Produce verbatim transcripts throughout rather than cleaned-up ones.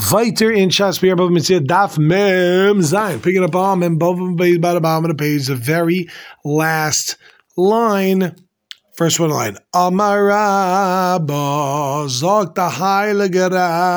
Weiter in Shas Pir Bava Mitzvah Daf Mem Zayin. Picking up on Mem Bava Beis Bada Bam on the page, the very last line. First one line. Amar Rabba Zok the Heilige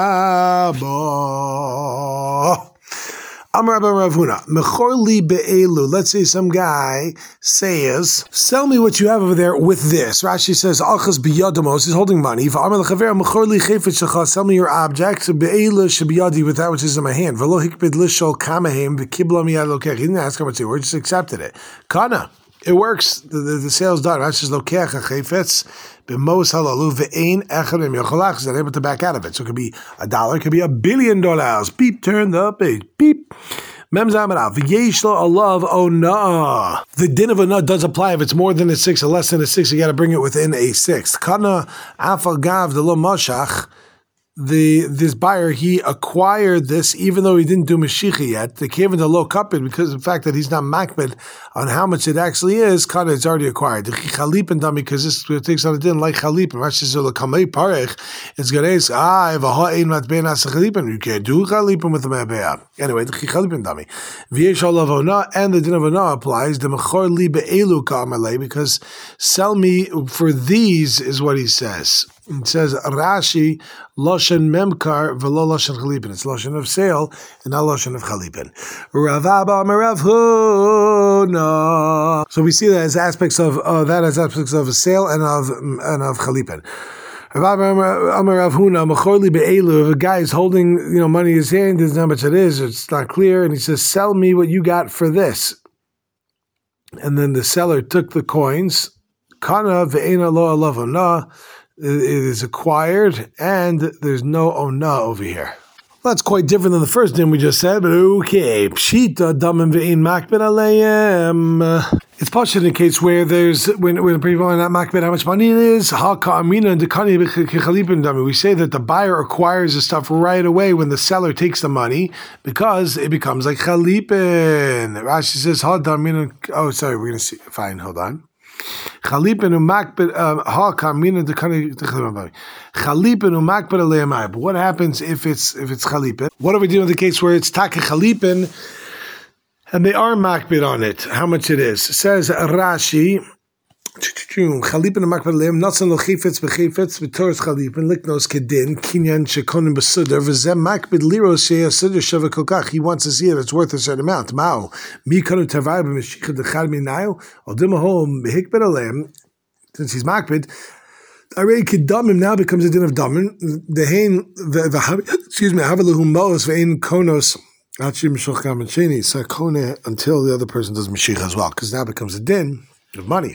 Rabba. Amar Rabba Rav Huna Mechor li be'elu. Let's say some guy says, "Sell me what you have over there with this." Rashi says, "Achas biyadamos." He's holding money. If Amar lechaver Mechor li chayfetz shecha, sell me your object be'elu shebiyadi, with that which is in my hand. V'lo hikbid lishol kamahem v'kibla miyad lokech. He didn't ask how much they were; just accepted it. Kana. It works. The, the, the sale's done. Rashi says, "Lokech hachayfetz b'mos halalu ve'ein echad em yocholach." He's not able to back out of it. So it could be a dollar, it could be a billion dollars. Beep, turn the page. Beep. Mem zamarav v'yesh lo alav ona. The din of ona does apply if it's more than a six or less than a six. You got to bring it within a sixth. Kana afal gav de lo mashach. The this buyer, he acquired this even though he didn't do Mashiach yet. They gave him the low cupid because of the fact that he's not makbid on how much it actually is. Kana, it's already acquired. The chalip and dummy, because this takes on a din like chalip. And Rashi says the kamei parech. It's gonna say ah if a ha'ein matbein as chalipin, you can't do chalipin with the mabea. Anyway, the chalip and dummy. V'yesh olav ona, and the din of ona applies. The mechor li be'elu ka'amalei, because sell me for these is what he says. It says Rashi Loshen Memkar v'lo Loshen Chalipin. It's Loshen of sale and not Loshen of Chalipin. Rav Abba Rav Huna. So we see that as aspects of uh, that as aspects of a sale and of and of Chalipin. Rav Abba Rav Huna Mechorli be'elu. If a guy is holding you know money in his hand, doesn't know how much it is, it's not clear, and he says, "Sell me what you got for this." And then the seller took the coins. Kana ve'ena lo alav ona. It is acquired, and there's no ona over here. Well, that's quite different than the first din we just said, but okay. Pshita damim ve'in makbid aleim. It's possible in a case where there's when when people are not makbid how much money it is. Ha ka'amina and dekani b'chalipin dami. We say that the buyer acquires the stuff right away when the seller takes the money because it becomes like chalipin. Rashi says ha damina. Oh, sorry, we're gonna see. Fine, hold on. Chalipin umakbid ha kamina dekani chalipin umakbid aleimai. But what happens if it's if it's chalipin? What are we doing with the case where it's taka chalipin and they are makbid on it? How much it is? It says Rashi. Chalipin umakbid aleim natsan lo chifetz bechifetz b'toras chalipin liknos kedin kinyan shekonim b'sudar v'zem makbid liros sheyasudar shava kolkach. He wants to see it; it's worth a certain amount. Mao mi kanu tavai b'meshicha dechad minayu aldimahom behikbid aleim. Since he's makbid, already kedamim now becomes a din of damim. The hain the excuse me havelahum maos ve'in konos achim shocham and sheni sakone until the other person does meshicha as well, because now becomes a din of money.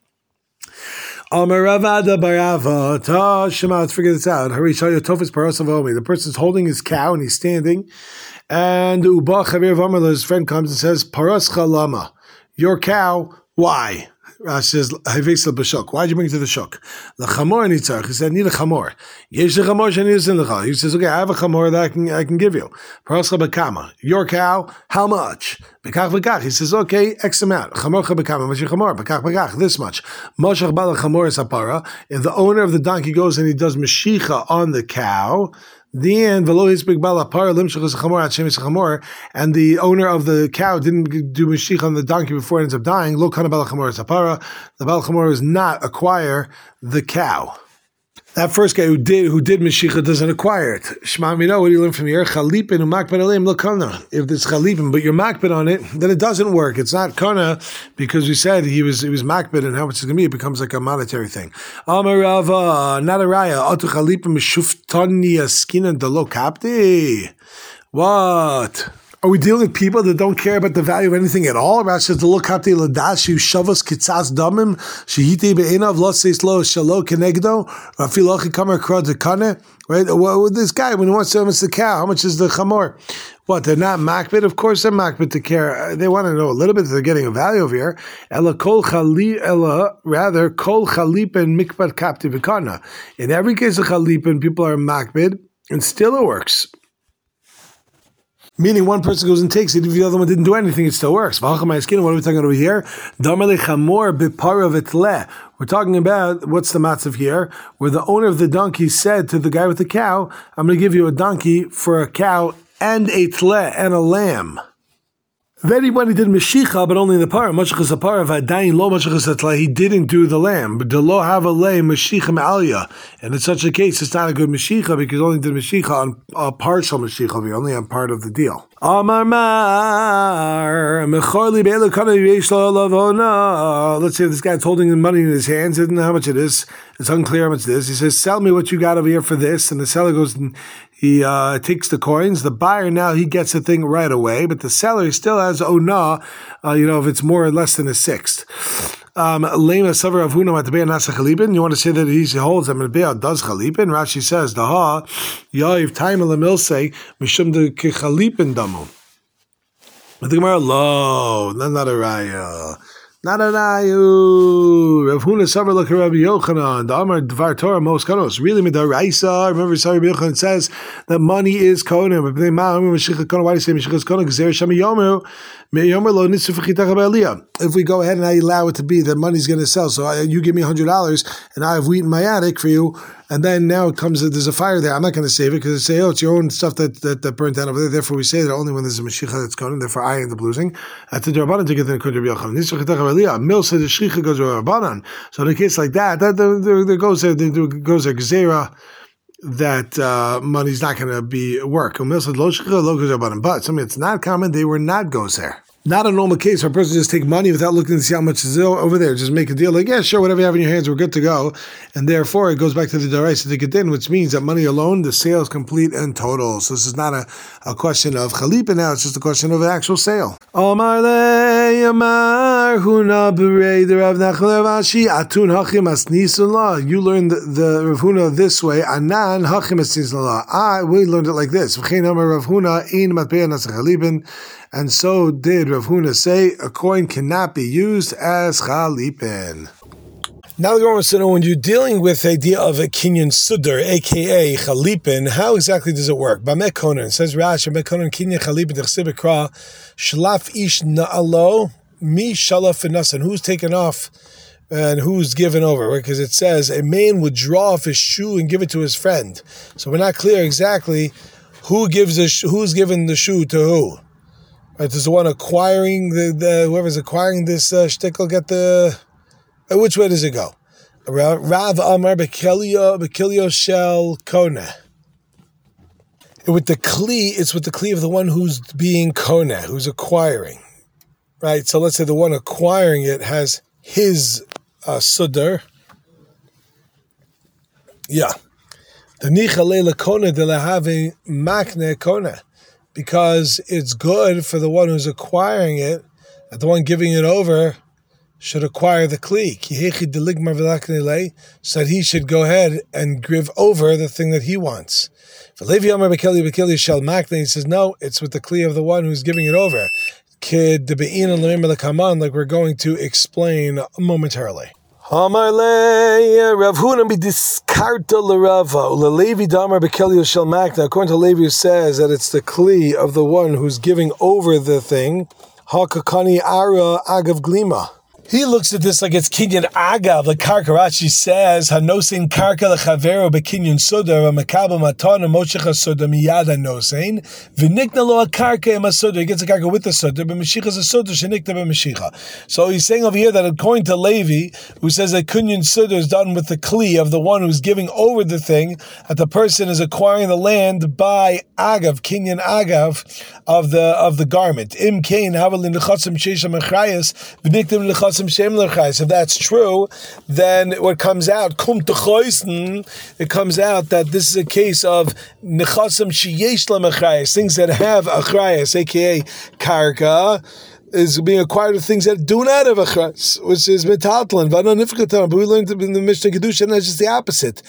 Let's figure this out. The person's holding his cow and he's standing, and his friend comes and says, "Paras chalama, your cow. Why?" Rashi says, "Why'd you bring it to the shuk?" The chamor nitzarch. He said, "Need a chamor." Yesh the chamor sheniz in the chal. He says, "Okay, I have a chamor that I can I can give you." Parascha bekama. Your cow. How much? Bekach bekach. He says, "Okay, X amount." Chamorcha bekama. What's your chamor? Bekach bekach. This much. Moshach bala chamor sapara. If the owner of the donkey goes and he does meshicha on the cow, the end, and the owner of the cow didn't do Mashiach on the donkey before it ends up dying. The Balchamor does not acquire the cow. That first guy who did who did Mashiach doesn't acquire it. Shema Mino, what do you learn from here? Chalipin umakbid aleim lo kana. If it's chalipin, but you're makbid on it, then it doesn't work. It's not kana because we said he was he was makbid, and how much it's going to be, it becomes like a monetary thing. Amarava, not a raya. Atu chalipin mishuftani askinan delo kapti. What? Are we dealing with people that don't care about the value of anything at all? Rashi says, "Lo kapti ladashu shavas kitzas damim shehite be'enav lo seis lo shalo kenegdo rafil ochi kamer krod dekane." Right? Well, with this guy, when he wants to know the cow, how much is the chamor? What, they're not makbid? Of course they're makbid to care. They want to know a little bit that they're getting a value over here. Ella kol chali, ella rather kol chalipin mikbad kapti v'kana. In every case of chalipin, people are makbid, and still it works. Meaning one person goes and takes it, if the other one didn't do anything, it still works. What are we talking about over here? We're talking about, what's the matzav here? Where the owner of the donkey said to the guy with the cow, I'm going to give you a donkey for a cow and a tle and a lamb. Then when he did Meshicha, but only in the par, Mashachas Apar, Vadayin Lo Mashachas Atla, he didn't do the lamb. But the Lo Have a Lay Meshicha Me'alya. And in such a case, it's not a good Meshicha because he only did Meshicha on a partial Meshicha, only on part of the deal. Amar Mar, Mechorli Be'elu Kana Yesh Lo Lavona. Let's say this guy's holding the money in his hands, he doesn't know how much it is. It's unclear how much it is. He says, sell me what you got over here for this. And the seller goes and he uh, takes the coins. The buyer now, he gets the thing right away, but the seller still has ona, uh, you know, if it's more or less than a sixth. Um, Lema Savar Avuna Matabea Nasa Chalipin. You want to say that he holds that Matabea does Chalipin? Rashi says, Daha, Yav Time Lamilse, Mishum de Chalipin Damu. I think Gemara, lo, not a raya. Not a rayu. Rav Huna Savar look at Rabbi Yochanan. The Amar Dvar Torah Mos Kanos. Really, Midaraisa. Remember, Rabbi Yochanan says that money is konim. Why do you say Meshicha is konim? Gzer Shami Yomer. If we go ahead and I allow it to be that money's going to sell, so I, you give me one hundred dollars and I have wheat in my attic for you, and then now it comes, there's a fire there, I'm not going to save it because they say, oh, it's your own stuff that, that, that burnt down over there, therefore we say that only when there's a Mashiach that's going, therefore I end up losing. At the Rabbanan to get the Rabbi Yochanan. Mil said the Shricha goes to Rabbanan. So in a case like that, that there, there goes there, there goes a Gezerah that uh, money's not going to be work. But something that's not common, they were not goes there. Not a normal case where a person just take money without looking to see how much is over there. Just make a deal like, yeah, sure, whatever you have in your hands, we're good to go. And therefore, it goes back to the Daraisa to get in, which means that money alone, the sale is complete and total. So this is not a, a question of Chalipa now, it's just a question of an actual sale. Amar le Amar Huna Berei the Rav Nachman Rashi Atun Hachim Asnisullah. You learned the, the Rav Huna this way. Anan Hachim Asnisullah. I we learned it like this. V'chein Amar Rav Huna Ein Matbeya Nasach Chalipin. And so did Rav Huna say, a coin cannot be used as chalipin. Now the Gemara wants to know, when you're dealing with the idea of a kinyan sudar, aka chalipin, how exactly does it work? B'meh konan, it says Rashi, b'meh konan kinyan chalipin d'chsib ekra, shlaf ish na'alo, mi shalaf v'nasan, who's taken off and who's given over, because it says a man would draw off his shoe and give it to his friend. So we're not clear exactly who gives the sh- who's given the shoe to who. Right, does the one acquiring the, the whoever's acquiring this uh, shtickle get the? Uh, which way does it go? Rav Amar Bekilio Bekilio Shel Kona. With the kli, it's with the kli of the one who's being kona, who's acquiring. Right. So let's say the one acquiring it has his uh, sudar. Yeah. The nichale kona de lahave makne kona. Because it's good for the one who's acquiring it, that the one giving it over should acquire the kli. So that he should go ahead and give over the thing that he wants. He says, no, it's with the kli of the one who's giving it over. Like we're going to explain momentarily. Amar le Rav Huna be diskarta l'Rava u'leLevi damar bekelio shel makna. According to Levi, who says that it's the kli of the one who's giving over the thing. Hakakani ara agav glima. He looks at this like it's kinyan agav. The Karka Rashi says hanosein karka lechavero bekinyan sudar v'mekabel matana moshecha sudar miyad hanosein v'nikna lo karka im sudar. He gets a karka with the sudar, but Mashiach is a sudar shenikna b'Mashiach. So he's saying over here that according to Levi, who says that kinyan sudar is done with the kli of the one who's giving over the thing, that the person is acquiring the land by agav kinyan agav of the of the garment. Im kain havelin lechatzim sheisham achrayas v'nikna lechatzim. If that's true, then what comes out, it comes out that this is a case of nechasam sheyesh lemachrayas, things that have achrayas, aka karka, is being acquired with things that do not have achrayas, which is metatlan. But we learned in the Mishnah Kedusha, and that's just the opposite.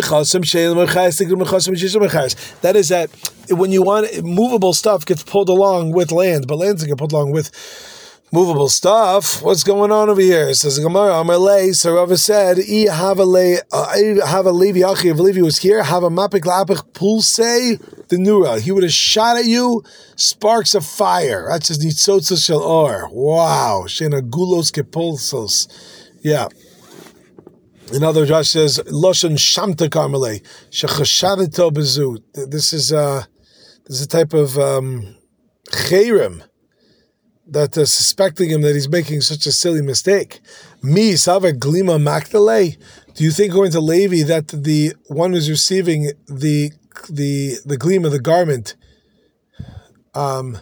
That is that when you want movable stuff gets pulled along with land, but land gets pulled along with movable stuff. What's going on over here? It says Gemara, Amalei, so Rava said, I have a Levi Achi, if Levi was here, have a mapik lapik pulse the nura. He would have shot at you sparks of fire. That's just nitzotza shel or. Wow. Shena gulos kepulsos. Yeah. In other words, Rashi says, Loshan Shamta Karmelei, Shechashadito Bezu. This is uh, this is a type of um, chayrim that uh, suspecting him that he's making such a silly mistake. Mi Sava Glima Makdale. Do you think, according to Levi, that the one who's receiving the the the gleam of the garment um,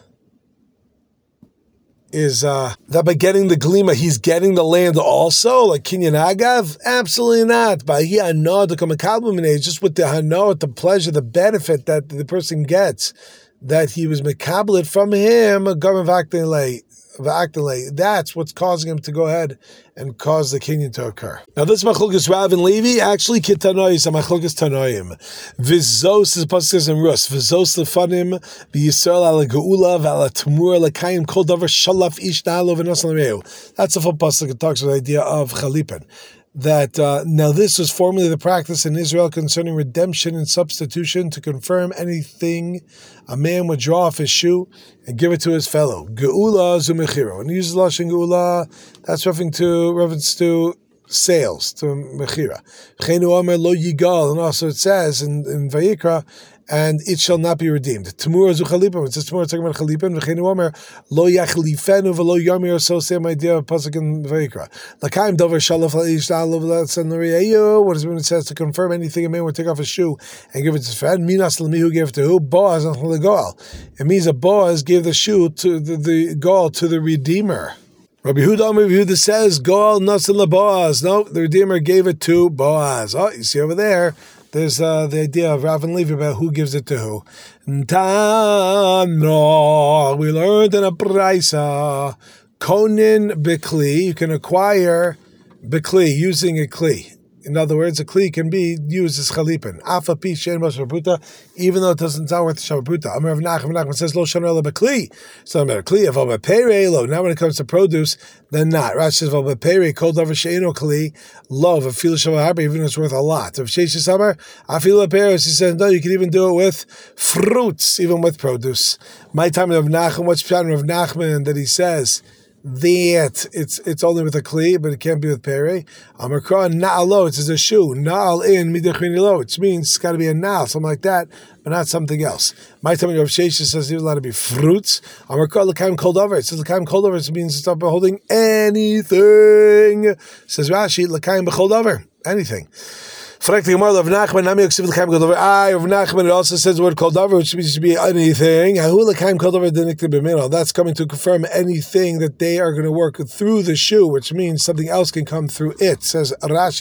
is uh, that by getting the glima, he's getting the land also, like Kinyan Agav? Absolutely not. By he hana to come a kabbalah, just with the hana, the pleasure, the benefit that the person gets, that he was mekabel from him, a government v'akdele. That's what's causing him to go ahead and cause the kinyan to occur. Now this machlokes Rav and Levi actually kitanois a machlokes tanoim. Vizos is pasuk in Rus. Vizos lefanim v'Yisrael ala geula v'ala tamur lekayim kol davar shalaf ish na'alo v'nos l'meu. That's a full pasuk. It talks about the idea of chalipin. That uh, now this was formerly the practice in Israel concerning redemption and substitution, to confirm anything a man would draw off his shoe and give it to his fellow. Geula zumechiro. And he uses lashon geula, that's referring to reference to sales, to mechira. Chenu omer lo yigal, and also it says in, in Vayikra, and it shall not be redeemed. Tamur zu chalipim. It says Tamur talking about chalipim. V'cheinu omer lo yachlifenu v'lo yamir. So same idea of pasuk in Vayikra. L'kaim dover shalaf la'ish la'alav la'atzan l'riyayu. What is it when it says to confirm anything a man would take off his shoe and give it to his friend? Minas l'mi who gave it to who? Boaz and l'goal. It means that Boaz gave the shoe to the, the goal to the redeemer. Rabbi Yehuda, Rabbi Yehuda says goal nasan l'Boaz. No, the redeemer gave it to Boaz. Oh, you see over there. There's uh, the idea of Rav and Levi about who gives it to who. Tano, we learned in a Braisa, Konin Bikli, you can acquire Bikli using a Kli. In other words, a Kli can be used as Chalipin. Afa pi shein ba shabuta, even though it doesn't sound worth shabuta. Amar Rav Nachman, Nachman says, Lo shana la Bikli. So I'm a Kli, if I'm a Pere, lo. Now when it comes to produce, then not. Rashi says, Val Pere, Kol Davar Sheino Kli, love, a feel Shabbat, even though it's worth a lot. If Sheish Summer, I feel a Pere, he says, no, you can even do it with fruits, even with produce. My time of Nachman, what's Pshan Rav Nachman that he says, that it's it's only with a kli, but it can't be with pere. Amarkra na'alo, it says a shoe. Na'al in midachinilo, which means it's got to be a na'al, something like that, but not something else. My time of Shesha says it's allowed to be fruits. Amarkra l'kaim cold over. It says l'kaim cold over. It means stop holding anything. It says Rashi l'kaim b'cold over, anything. Ah, Rav Nachman, it also says the word kol davar, which means to be anything. That's coming to confirm anything that they are going to work through the shoe, which means something else can come through it. Says Rashi,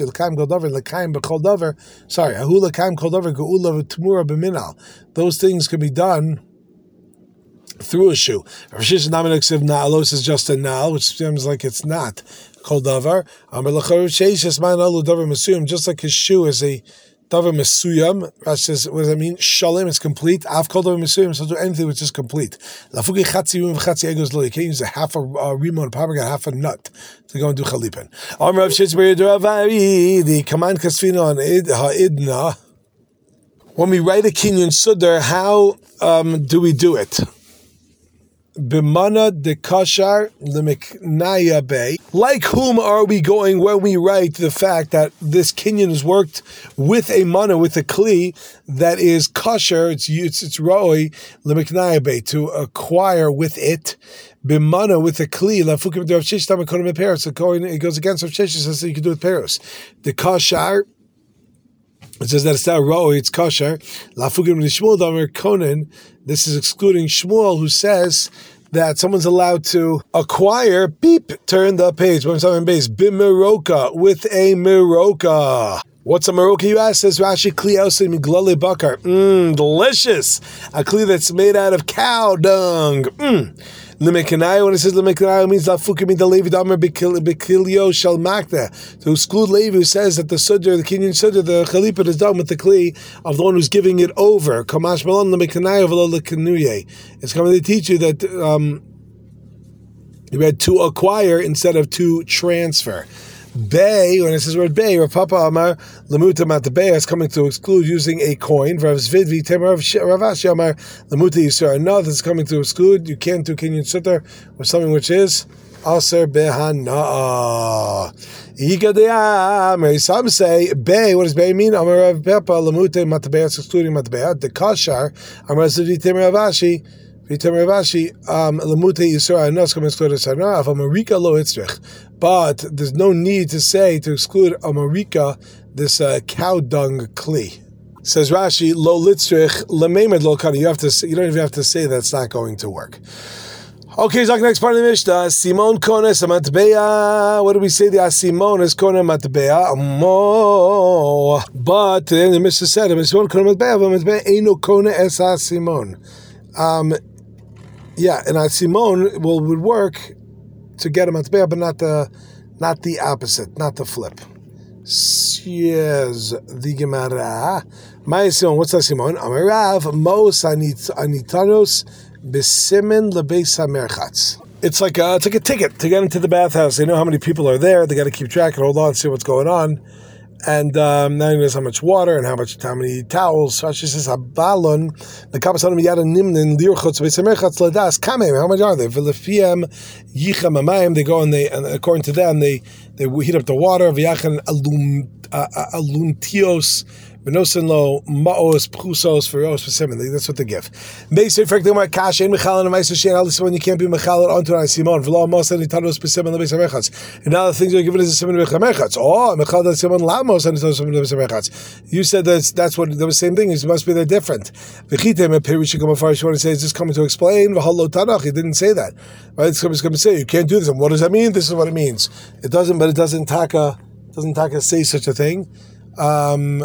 sorry, those things can be done through a shoe. Rav Sheshes Naminik Na'alos is just a nal, which seems like it's not. Kol davar. Amar l'charav Sheshes man alu davar mesuyam, just like his shoe is a davar mesuyam. Rashi says, what does that mean? Shalem, it's complete. Av kol davar mesuyam, so do anything which is complete. Lafuki chatzi yum v'chatzi egos lo. You can't use a half a uh, rimon, probably got half a nut to go and do chalipin. Amar Rav Sheshes b'yeduravari, the command kasfina on id ha'idna. When we write a kinyan sudar, how um, do we do it? B'mana de kashar lemiknaya bay. Like whom are we going when we write the fact that this kinyan is worked with a mana, with a kli that is kashar, it's it's, it's roi lemiknaya bay, to acquire with it. B'mana, with a kli lafukim de Rav Sheshes tamakonim peros. It goes against Rav Sheshes, says that you can do it peros. The kashar, it says that it's not roi, it's kosher. Lafukim Shmuel damer konen. This is excluding Shmuel, who says that someone's allowed to acquire, beep, turn the page, when someone base, bimiroka, with a miroka. What's a miroka, you ask? Says Rashi, kli ose miglale bakar. Mmm, delicious. A kli that's made out of cow dung. Mmm. Lemekanayo, when it says Lemekanayo, it means Lafukim in the Levi Damer Bekilio Shal Makda. To exclude Levi, who says that the Sudr, the Kinyan Sudr, the Chalipah is done with the Kli of the one who's giving it over. Kamash Malon Lemekanayo Velo Lekanuye. It's coming to teach you that um, You read to acquire instead of to transfer. Bay, when it says word bay, Rav Papa Amar Lamuta Matabea is coming to exclude using a coin. Rav Zvidvi Temer Rav Ashi Amar Lamuta Yisra. Another is coming to exclude. You can't do Kinyan Sutter with something which is Aser Behana. Some say bay. What does bay mean? Amar Rav Papa Lamuta Matabea is excluding Matabea. The Kashar Amar Zvidvi Temer Rav Ashi. Rashi, um, but there's no need to say to exclude a marika, this uh, cow dung kli. Says Rashi, lo litzrich lemeimed lo kana. You have to. You don't even have to say that's not going to work. Okay, so the next part of the Mishnah. Simon kones matbeya. What do we say? The Simon is kones matbeya. Mo. But then the Mishnah said, Simon kones matbeya. But matbeya eino kones es Simon. Um. Yeah, and a Simon will would work to get a matbeah, but not the not the opposite, not the flip. Yes, the Gemara. My Simon, what's that Simon? Amarav Mos Anitanos Besimin Lebeis HaMerchatz. It's like a, it's like a ticket to get into the bathhouse. They know how many people are there. They got to keep track and hold on, see what's going on. And um, now he knows how much water and how much how many towels. So she says, "Habalon the kapasanim yada nimnin lirchotz v'semerchatz ladas kamem." How much are they? V'lefiem yichem amayim. They go and they, and according to them, they they heat up the water. V'yachan alum aluntios v'nosen lo maos prusos feros v'semen. That's what they give. They say, "Frankly, my kash ein mechalon and meiser shein al simon. You can't be mechalon onto an simon. V'lo mos and itanos b'semen lebeis and now the things are given is a simon lebeis Oh, mechalon simon lamos and itanos lebeis You said that's that's what the same thing is. It must be they're different. V'chitem a perish come afar. You want to say is this coming to explain? V'halo tanach. He didn't say that. Right? It's coming to say you can't do this. And what does that mean? This is what it means. It doesn't, but it doesn't taka doesn't taka say such a thing. Um.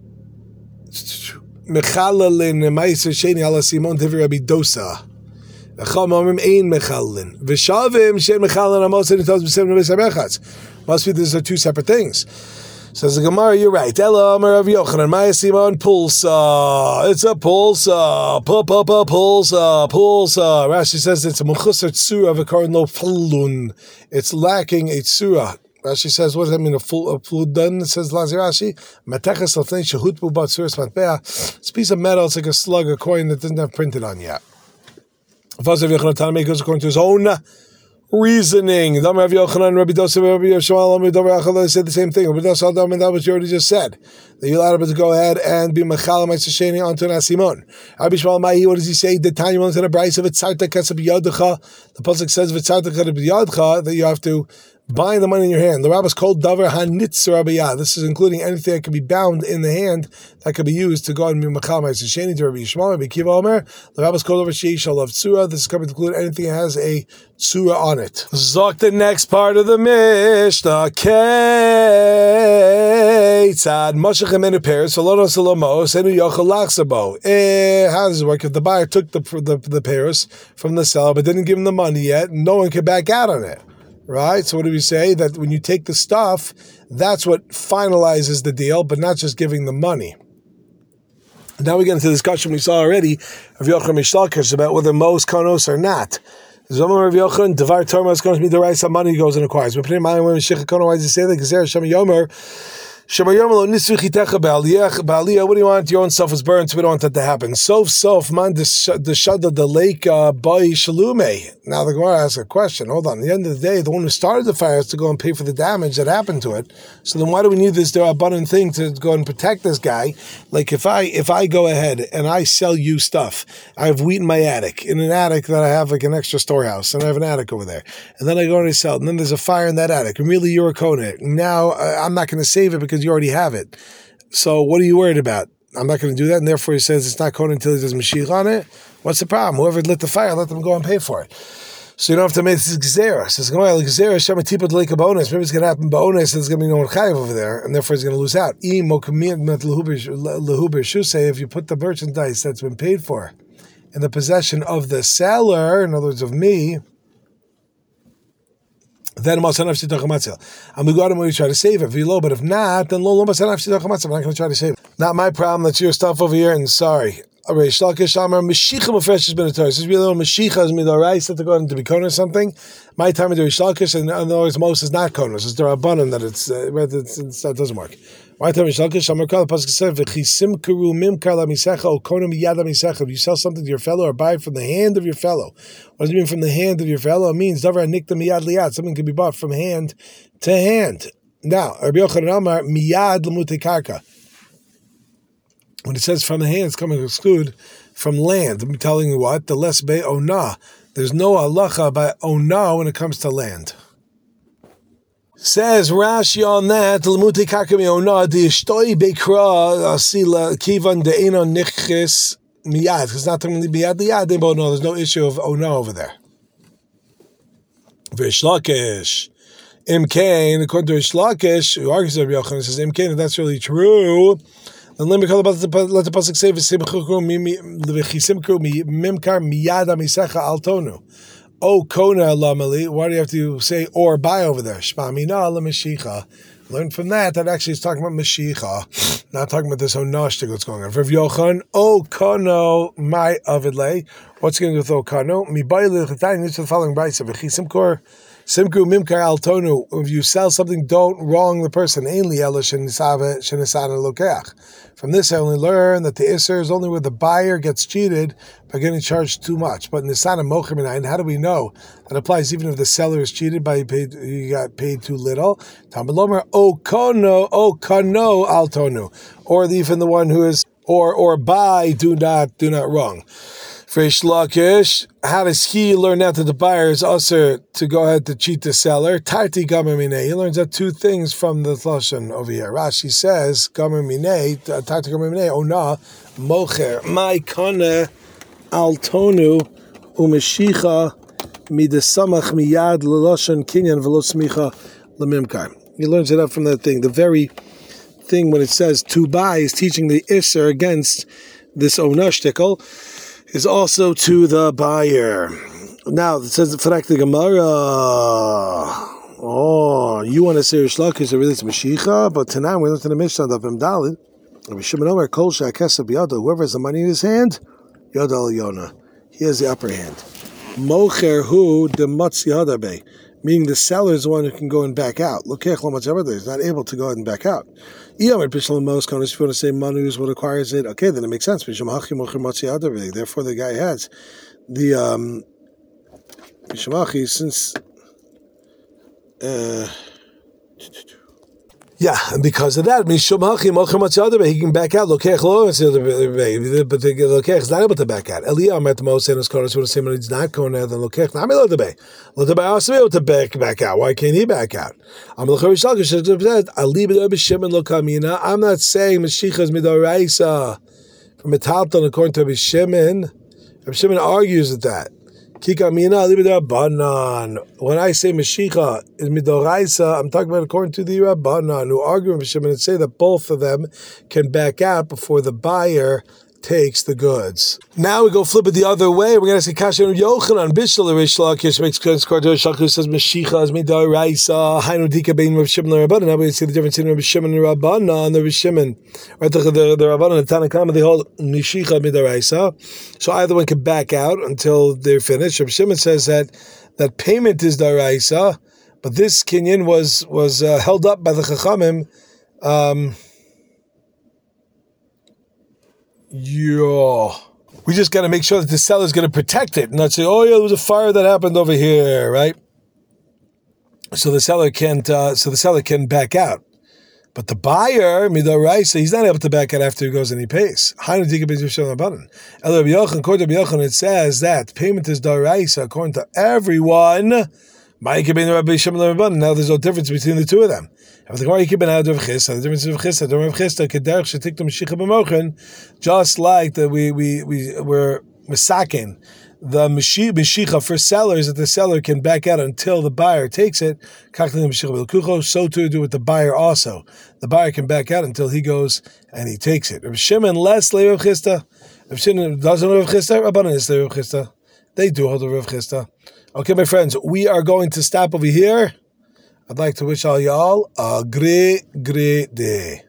Mechalelin meiser sheni ala simon tevi Rabbi Dosa. Echamamim ein mechalelin. V'shavim shen mechalelin amos and itos b'sem nebeis hamechatz. Must be these are two separate things. Says the Gemara, you're right. Ela Amar Rav Yochanan maya simon pulsa. It's a pulsa. Pull, pull, pull, pulsa. Pulsa. Rashi says it's a mechusar tzura v'karin lo flun. It's lacking a tzura. Rashi says, what does that mean? A full, a full done? It says, Lazi Rashi, Mateches Lafnei Shehutbu Batsuris Matbea. It's a piece of metal, it's like a slug, a coin that doesn't have printed on yet. Fazav Yochanan Tanamei goes according to his own reasoning. Dam Rav Yochanan, Rabbi Dosa, Rabbi Yeshua, Rabbi Achal, they said the same thing. Rabbi Dosa, Dam, and that was you already just said. That you're allowed to go ahead and be Mechal Meitzasheni onto an Asimon. Rabbi Shmuel Mahi, what does he say? The Tanya wants in a Bryce of Vitzarta Kasab Yodcha. The Pasuk says Vitzarta Kasab Yodcha, that you have to buying the money in your hand. The rabbis called davar hanitz rabiyah. This is including anything that could be bound in the hand that could be used to go and be machal ma'aseh to Rabbi Yishmael, Rabbi Kiva Omer. The rabbis called over sheish of tzura. This is coming to include anything that has a tzura on it. Zok the next part of the Mishnah. Keitzad mashach emenu peres v'lo salamos enu yochel lachsabo. How does it work? If the buyer took the the, the peres from the seller but didn't give him the money yet, no one can back out on it. Right? So what do we say? That when you take the stuff, that's what finalizes the deal, but not just giving the money. Now we get into the discussion we saw already of Yochanan Mishtalkish about whether Mos Konos or not. Zomar of Yochanan, Devar Torah is going to be the right some money goes and acquires. But why does he say that? Because there Shem Yomer what do you want? Your own self is burnt, so we don't want that to happen. Sof, sof, man, the shada, the lake, boy, shalume. Now the Gemara asks a question. Hold on. At the end of the day, the one who started the fire has to go and pay for the damage that happened to it. So then why do we need this abundant thing to go and protect this guy? Like if I if I go ahead and I sell you stuff, I have wheat in my attic, in an attic that I have like an extra storehouse, and I have an attic over there. And then I go and I sell it, and then there's a fire in that attic, and really you're a Kohen. Now uh, I'm not going to save it because you already have it. So what are you worried about? I'm not going to do that, and therefore he says it's not Kohen until he does Mashiach on it. What's the problem? Whoever lit the fire, let them go and pay for it. So you don't have to make this Gzera. Says Gzera, Shema Tipa Delay Bonus. Maybe it's going to happen bonus, and there's going to be no one chayiv over there, and therefore he's going to lose out. If you put the merchandise that's been paid for in the possession of the seller, in other words, of me, then I'm going to go out and try to save it. But if not, then I'm not going to try to save it. Not my problem, that's your stuff over here, and sorry. Reish Lakish Amar Mashicha Mefresh ben Torah. This is really Mashicha is midoraisa to go into be konos something. My time of Reish Lakish, and in other words, most is not konos. It's the rabbanon that it's, uh, it's, it's that doesn't work. My time Reish Lakish Amar Kol Pasuk said v'chisim karu mimkar la misecha o kono miyad la misecha. If you sell something to your fellow or buy it from the hand of your fellow, what does it mean from the hand of your fellow? It means davar nikta miyad liyad. Something can be bought from hand to hand. Now, Rabbi Yochanan Amar miyad l'mutei karka. When it says from the hand, it's coming to exclude from land. I'm telling you what, the less be ona. There's no halacha by ona when it comes to land. Says Rashi on that, l'mutei karka mi ona, the ishtoi bekra asila kivan de'ena nichis miyad. Because it's not talking miyad liyad, they both know there's no issue of ona over there. Reish Lakish. Imkain, according to Reish Lakish, who argues with Rabbi Yochanan, says Imkain, if that's really true, then let me call about let the pasuk say v'simchukru v'chisimkru mimkar miyad amisecha altonu. O kona lamali. Why do you have to say or buy over there? Shma mina l'mashicha. Learn from that that actually is talking about mashicha, not talking about this onashtik that's going on. Rav Yochanan, O kono my avidle. What's going to do with O kono? Mi bayil l'chatani. This is the following brayso v'chisimkru. Simkru mimkar altonu. If you sell something, don't wrong the person. Ainli elish shenisave shenisana lokeach. From this, I only learn that the isser is only where the buyer gets cheated by getting charged too much. But nisana mocher minayin, how do we know that applies even if the seller is cheated by he paid he got paid too little? Tamalomer o kono o kono altonu, or even the one who is or or buy do not do not wrong. Reish Lakish, how does he learn that the buyer is usher to go ahead to cheat the seller? Tarti gamer minei. He learns that two things from the lashon over here. Rashi says gamer minei, tarti gamer minei, ona mocher my kane altonu u'mashicha midesamach miyad lelashon kinyan v'lo smicha lemimkar. He learns it up from that thing. The very thing when it says to buy is teaching the isser against this onashtikel. Is also to the buyer. Now, it says, Farak the Gemara, oh, you want to say Reish Lakish, really it's Mashicha, but tonight we look to the Mishnah of Imdalid, whoever has the money in his hand, Yodal Yona, he has the upper hand. Mocher hu de matzi hadabe, meaning the seller is the one who can go and back out. Lokech lo matzabada, he's not able to go ahead and back out. If you want to say manu is what acquires it, okay, then it makes sense. Therefore, the guy has the um, since uh, yeah, and because of that, he can back out. But the lokech is not able to back out. Eliyah met the most and his corners would say when he's not going there, then lokech not able to back. Let the buyer also be able to back back out. Why can't he back out? I'm not saying Mashicha is midoraisa from Metalton according to Rabbi Shimon. Rabbi Shimon argues with that. When I say Mashicha is midoraisa, I'm talking about according to the Rabbanan, who argue with Shimon and say that both of them can back out before the buyer takes the goods. Now we go flip it the other way. We're going to say Kasha and Yochanan Bishal Reish Lakish makes sense. Kardosh Shachu says Mashicha is midoraisa. Hainu dika bein Rav Shimon and Rabbanan. Now we see the difference in Rav Shimon and Rabbanan and the Rav Shimon. Right, the the, the Rabbanan and Tanakama they hold Mashicha midoraisa. So either one can back out until they're finished. Rav Shimon says that that payment is daraisa, but this kinyan was was uh, held up by the Chachamim. Um, Yeah, we just got to make sure that the seller is going to protect it and not say, "Oh yeah, there was a fire that happened over here," right? So the seller can't. Uh, so the seller can back out, but the buyer, midoraisa, he's not able to back out after he goes and he pays. According to Rabbi Yochanan, it says that payment is daraisa according to everyone. Now there's no difference between the two of them. The difference of just like that we we we were misakin the Mashicha for sellers that the seller can back out until the buyer takes it. So to do with the buyer also. The buyer can back out until he goes and he takes it. Rav Shimon less Rav Chisda. Rav Shimon doesn't Rav Chisda. Rabbanan is Rav Chisda. They do hold a Rav Chisda. Okay, my friends, we are going to stop over here. I'd like to wish all y'all a great, great day.